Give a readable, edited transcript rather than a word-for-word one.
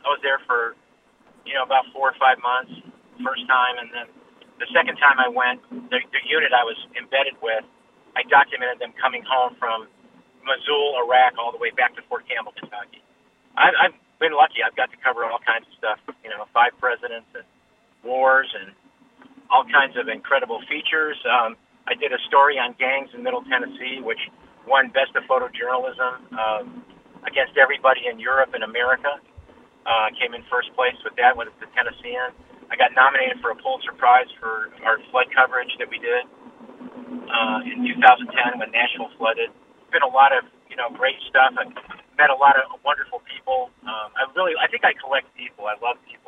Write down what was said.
was there for, about 4 or 5 months, first time, and then the second time I went, the unit I was embedded with, I documented them coming home from Mosul, Iraq, all the way back to Fort Campbell, Kentucky. I've been lucky. I've got to cover all kinds of stuff, 5 presidents and wars and all kinds of incredible features. I did a story on gangs in Middle Tennessee, which won Best of Photojournalism against everybody in Europe and America. Came in first place with that, with the Tennessean. I got nominated for a Pulitzer Prize for our flood coverage that we did in 2010 when Nashville flooded. It's been a lot of, great stuff. I've met a lot of wonderful people. I think I collect people. I love people.